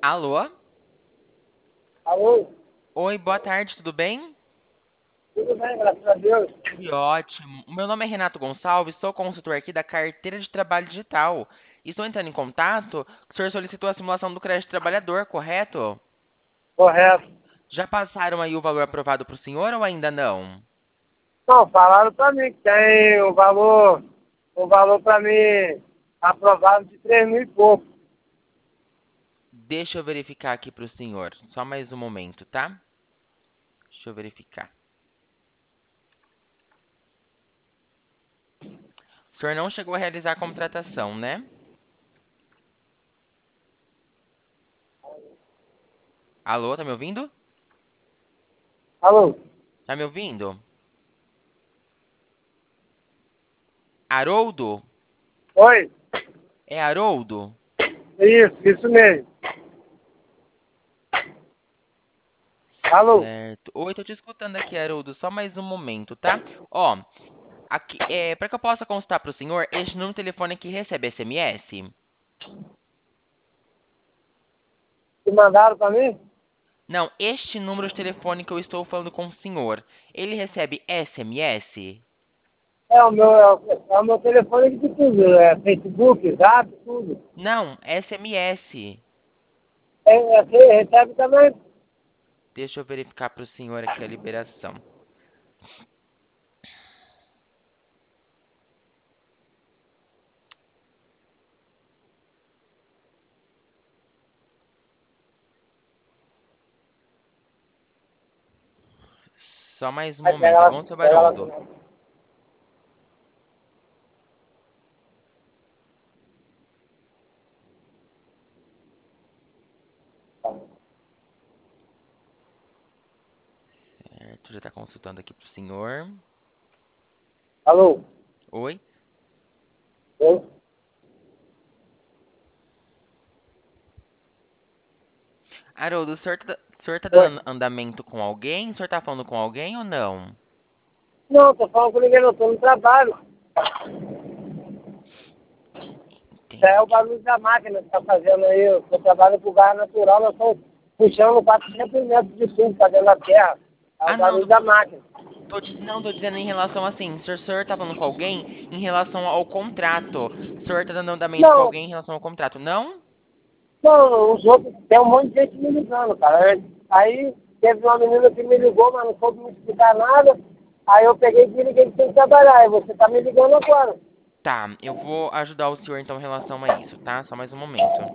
Alô? Alô, Oi, boa tarde, tudo bem? tudo bem, graças a Deus. Que ótimo. O meu nome é Renato Gonçalves, sou consultor aqui da Carteira de Trabalho Digital. Estou entrando em contato, o senhor solicitou a simulação do crédito trabalhador, correto? Correto. Já passaram aí o valor aprovado para o senhor ou ainda não? Não, falaram para mim que tem o valor para mim aprovado de 3 mil e pouco. Deixa eu verificar aqui para o senhor. Só mais um momento, tá? Deixa eu verificar. O senhor não chegou a realizar a contratação, né? Alô, tá me ouvindo? Alô, Tá me ouvindo? Haroldo? oi? É Haroldo? Isso mesmo. Alô, Certo. Oi, tô te escutando aqui, Haroldo. Só mais um momento, tá? Ó, aqui, para que eu possa constar para o senhor, este número de telefone aqui recebe SMS? que mandaram para mim? Não, este número de telefone que eu estou falando com o senhor, ele recebe SMS? É o meu telefone de tudo, Facebook, Zap, tudo. Não, SMS. Você recebe também? Deixa eu verificar para o senhor aqui a liberação. Só mais um Aí momento, tá bom, seu pega lá Haroldo? também. Certo, já está consultando aqui para o senhor. Alô, Oi? oi? Haroldo, o senhor tá Oi? dando andamento com alguém? O senhor tá falando com alguém ou não? Não, tô falando com ninguém, não, tô no trabalho. É o Entendi. barulho da máquina que está fazendo aí. Eu trabalho com gás natural, nós estamos puxando 400 metros de fundo para dentro da terra. É o Ah, não, barulho da máquina. não, tô dizendo em relação assim, se o senhor tá falando com alguém em relação ao contrato. O senhor tá dando andamento com Não, alguém em relação ao contrato, não? não, os outros, tem um monte de gente me ligando, cara. Aí teve uma menina que me ligou, mas não soube me explicar nada. Aí eu peguei e desliguei que tem que trabalhar. E você tá me ligando agora. Tá, eu vou ajudar o senhor então em relação a isso, tá? Só mais um momento.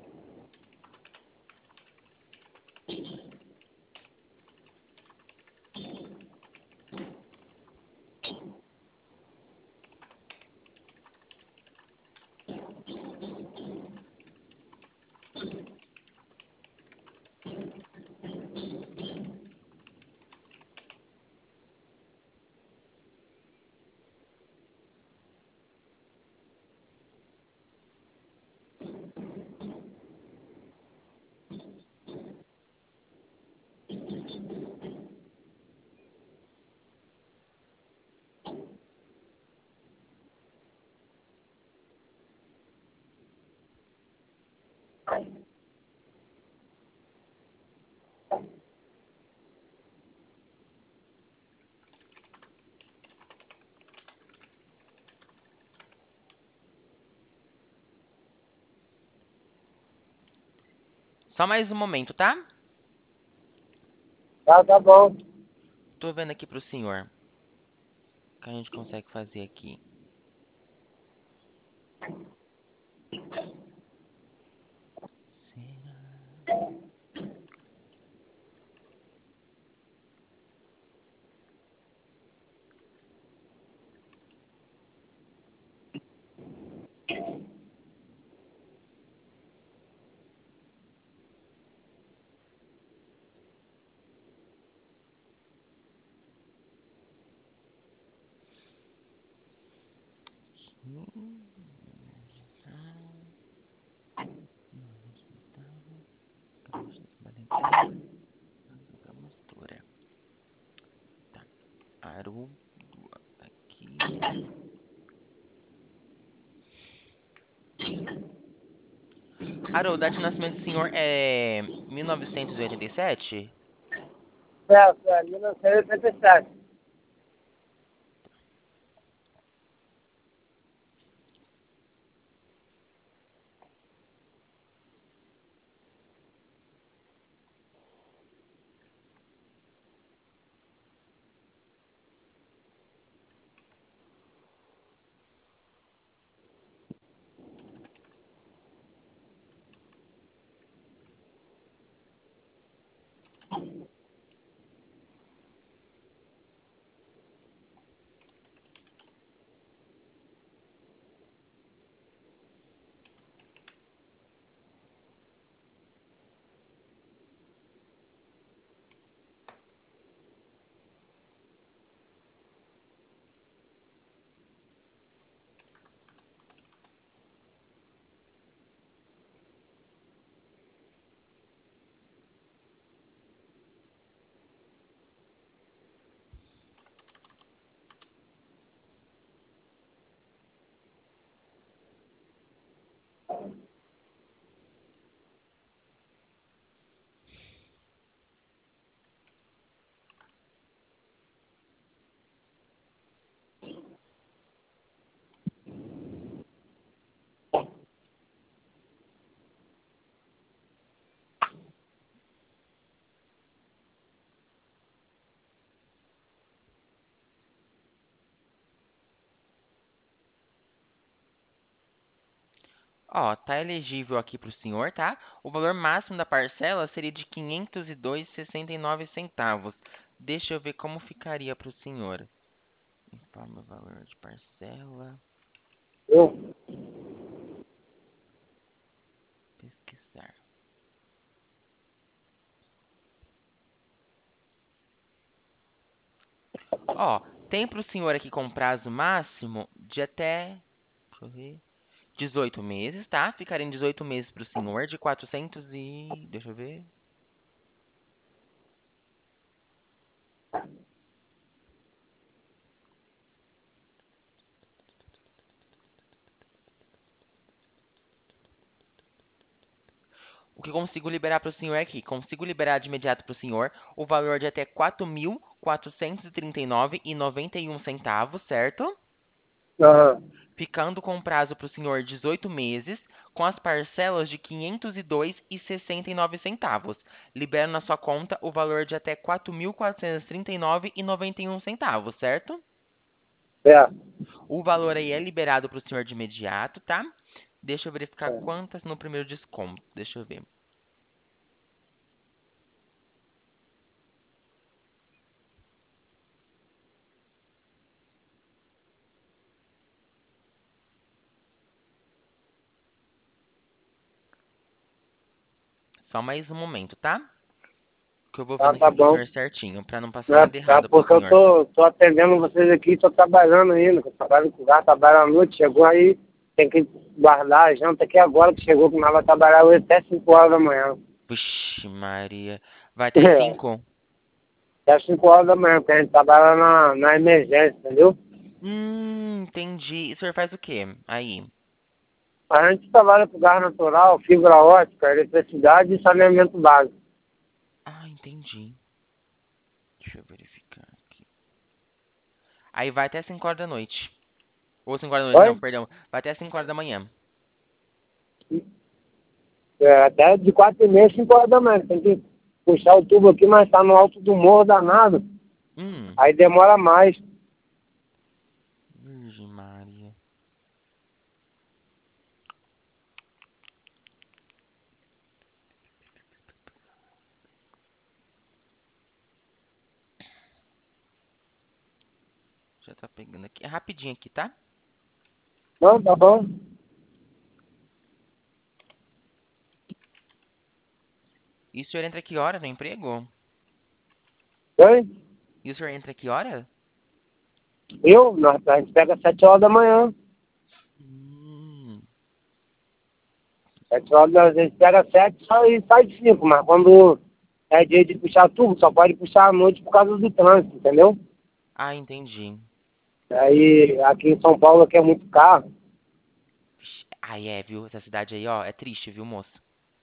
Só mais um momento, tá? Tá bom. Tô vendo aqui pro senhor o que a gente consegue fazer aqui. Promotora. Tá. Haroldo aqui. Haroldo, a data de nascimento do senhor é 1987? Certo, é 1987. Ó, tá elegível aqui pro senhor, tá? O valor máximo da parcela seria de 502,69 centavos. Deixa eu ver como ficaria pro senhor. Informe o valor de parcela. Eu, Pesquisar. Ó, tem pro senhor aqui com prazo máximo de até, deixa eu ver, 18 meses, tá? Ficaria em 18 meses pro senhor de 400 e, deixa eu ver. O que eu consigo liberar para o senhor aqui? Consigo liberar de imediato para o senhor o valor de até 4.439,91 centavos, certo? aham, Ficando com prazo para o senhor 18 meses, com as parcelas de 502,69 centavos. Libero na sua conta o valor de até 4.439,91 centavos, certo? certo. O valor aí é liberado para o senhor de imediato, tá? Deixa eu verificar É. quantas no primeiro desconto. Deixa eu ver. Só mais um momento, tá? Que eu vou Tá, vendo aqui tá pro bom. senhor certinho, pra não passar Né? nada Tá, errado pro porque eu senhor. tô atendendo vocês aqui, tô trabalhando ainda. Eu trabalho com gato, trabalho à noite, chegou aí, tem que guardar a janta aqui agora que chegou, que nós vamos trabalhar hoje até 5 horas da manhã. Vixe, Maria. Vai até às 5? Até 5 horas da manhã, porque a gente trabalha na emergência, entendeu? Entendi. E o senhor faz o quê? Aí. A gente trabalha com gás natural, fibra ótica, eletricidade e saneamento básico. Ah, entendi. Deixa eu verificar aqui. Aí vai até 5 horas da noite. Ou 5 horas da noite, não, Oi? perdão. Vai até 5 horas da manhã. É, até de 4h30, 5 horas da manhã. Tem que puxar o tubo aqui, mas tá no alto do morro danado. Hum, Aí demora mais. Virgem Maria. Já tá pegando aqui. É rapidinho aqui, tá? Não, tá bom? E o senhor entra que hora no emprego? Oi? E o senhor entra que hora? A gente pega 7 horas da manhã. Hum, 7 horas, a gente pega 7 e sai 5, mas quando é dia de puxar tubo, só pode puxar à noite por causa do trânsito, entendeu? ah, entendi. Aí aqui em São Paulo aqui é muito carro. Ai, é, viu? Essa cidade aí, ó, é triste, viu, moço?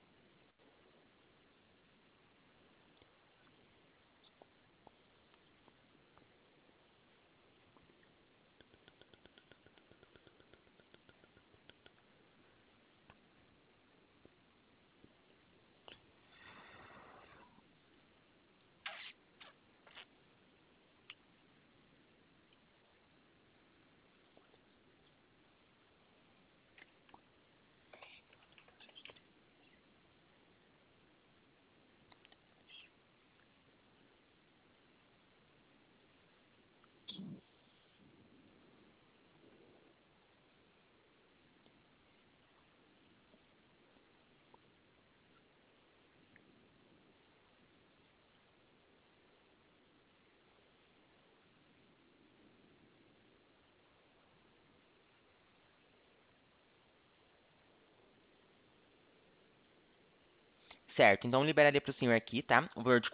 Certo, então liberaria para o senhor aqui, tá? O valor de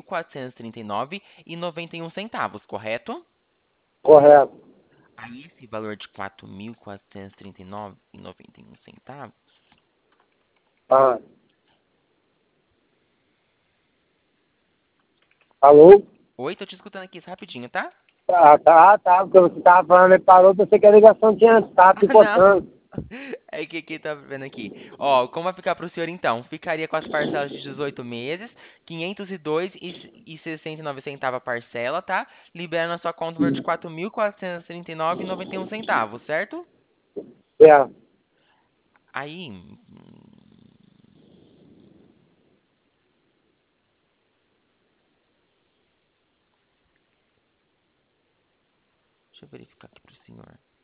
4.439,91 correto? Correto. Aí esse valor de 4.439,91. Ah, alô? Oi, tô te escutando aqui rapidinho, tá? Tá, porque você tava falando e parou, pensei que a ligação tinha, tava Ah, não. picotando. É que tá vendo aqui. Ó, como vai ficar pro senhor então? Ficaria com as parcelas de 18 meses, 502,69 a parcela, tá? Liberando a sua conta o valor de 4.439,91, certo? É, Aí, deixa eu verificar aqui pro senhor.